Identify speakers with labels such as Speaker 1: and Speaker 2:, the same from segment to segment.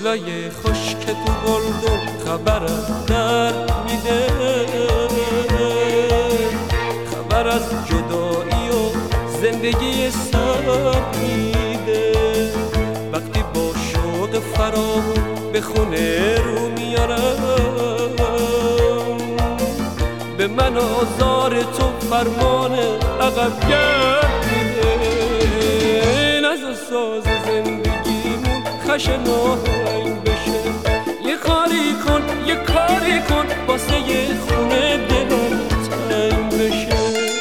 Speaker 1: گلای خشک تو گلدون خبرم در میده، خبر از جدایی و زندگی سخت میده. وقتی با شوق فراوون به خونه رو میارم، به من آزار تو فرمان عقب گرد میده. نذار ساز زندگیمون خشن آهنگ بشه، یه کاری کن یه کاری کن واسه یه خونه دلم تنگ بشه.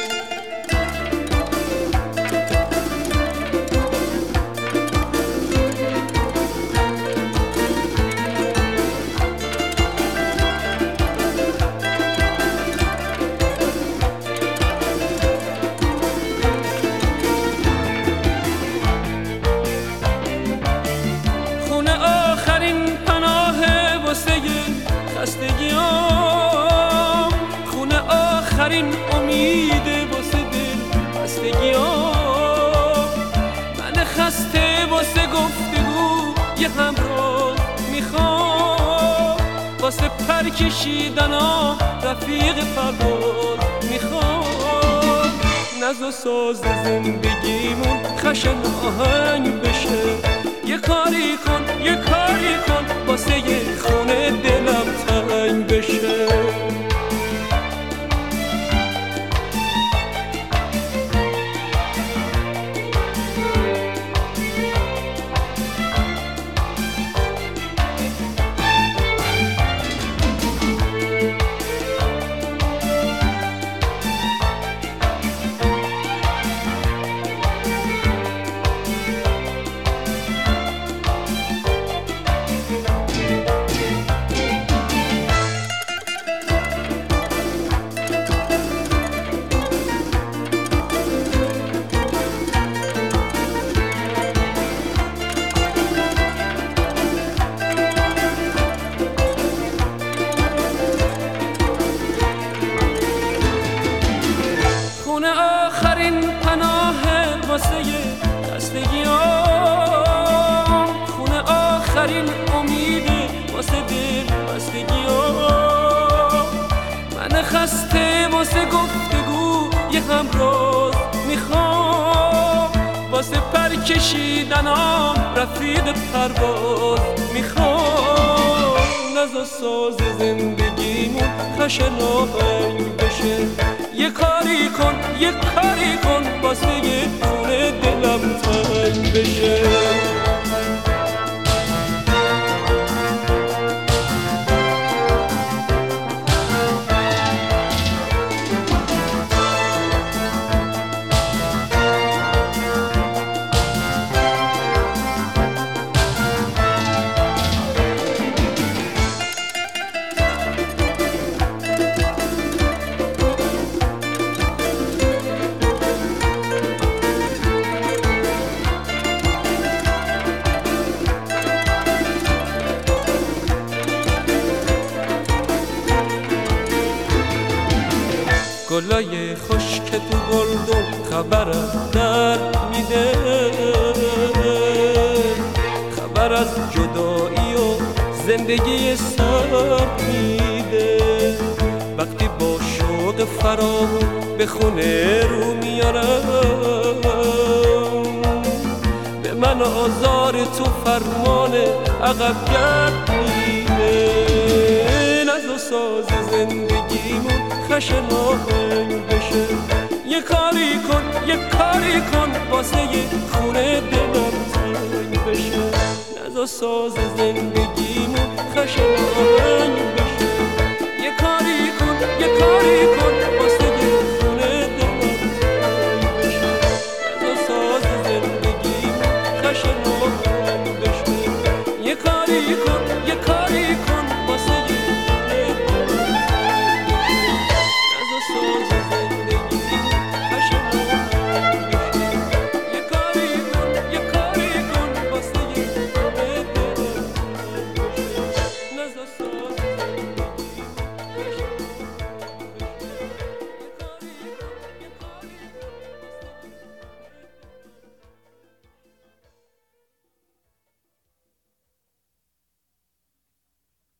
Speaker 1: خستگیام خونه آخرین امیده واسه دل خستگیام. من خسته واسه گفتگو یه همراه میخوام، واسه پر کشیدن رفیق پرواز میخوام. نذار ساز زندگیمون خشن آهنگ بشه، یه کاری کن یه کاری کن واسه یه خونه دلم تنگ بشه. خونه آخرین پناه واسه خستگیام، خونه آخرین امید واسه دل خستگیام. من خسته واسه گفتگو یه همراز میخوام، واسه پر کشیدنام رفیق پرواز میخوام. نذار ساز زندگیمون خشن آهنگ بشه، یه کاری کن یه کاری کن واسه یه خونه دلم تنگ بشه. گلای خشک تو گلدون خبرم در میده، خبر از جدایی و زندگی سخت میده. وقتی با شوق فراوون به خونه رو میارم، به من آزار تو فرمان عقب گرد میده. نذار ساز زندگیمون خشن آهنگ بشه، یه کاری کن یه کاری کن واسه یه خونه دلم تنگ بشه. نذار ساز زندگیمون خشن آهنگ بشه، یه کاری کن یه کاری کن